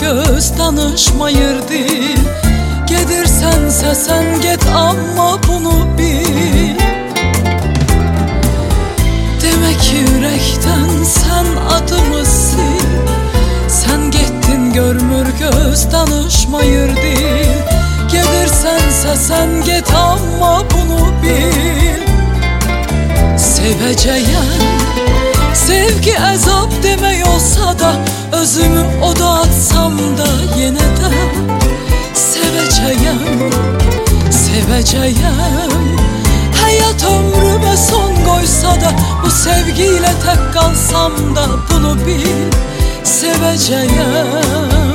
göz, danışmayır dil. Gedirsense sen get ama bunu bil. Demek yürekten sen adımı sil. Sen gettin görmür göz, danışmayır dil. Gedirsense sen get ama bunu bil. Seveceğim sevgi əzab demək olsa da, özümü oda atsam da yenə də sevəcəyəm, sevəcəyəm. Həyat ömrümə son qoysa da, bu sevgi ilə tək qalsam da bunu bil, sevəcəyəm.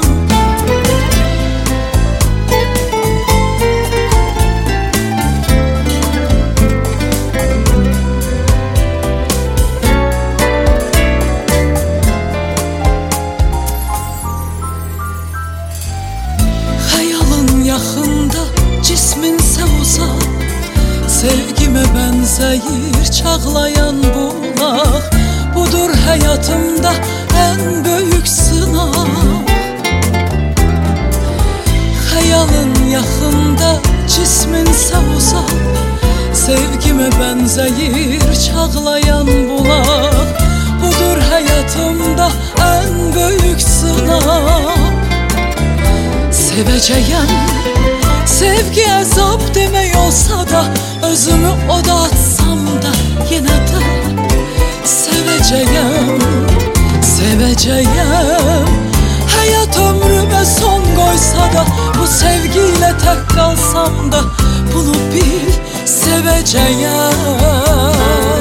Yaxında cisminsə uzaq, sevgimə bənzəyir çağlayan bulaq. Budur həyatımda ən böyük sınaq. Xəyalın yaxında cisminsə uzaq, sevgimə bənzəyir çağlayan bulaq. Budur həyatımda ən böyük sınaq. Sevəcəyəm sevgi əzab demək olsa da, özümü oda atsam da yenə də sevəcəyəm, sevəcəyəm. Həyat ömrümə son qoysa da, bu sevgi ilə tək qalsam da bunu bil, sevəcəyəm.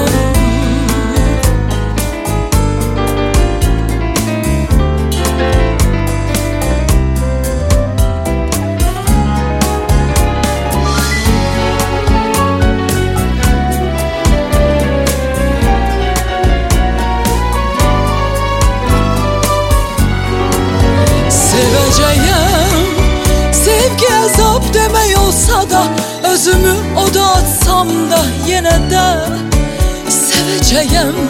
Sevəcəyəm sevgi əzab demək olsa da, özümü oda atsam da yenə də sevəcəyəm,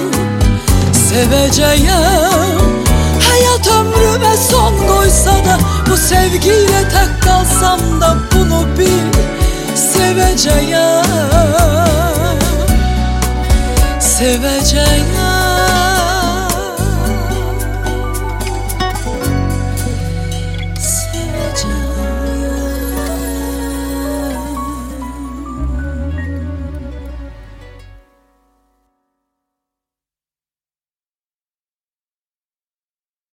sevəcəyəm. Həyat ömrümə son qoysa da, bu sevgi ilə tək qalsam da bunu bil, sevəcəyəm, sevəcəyəm.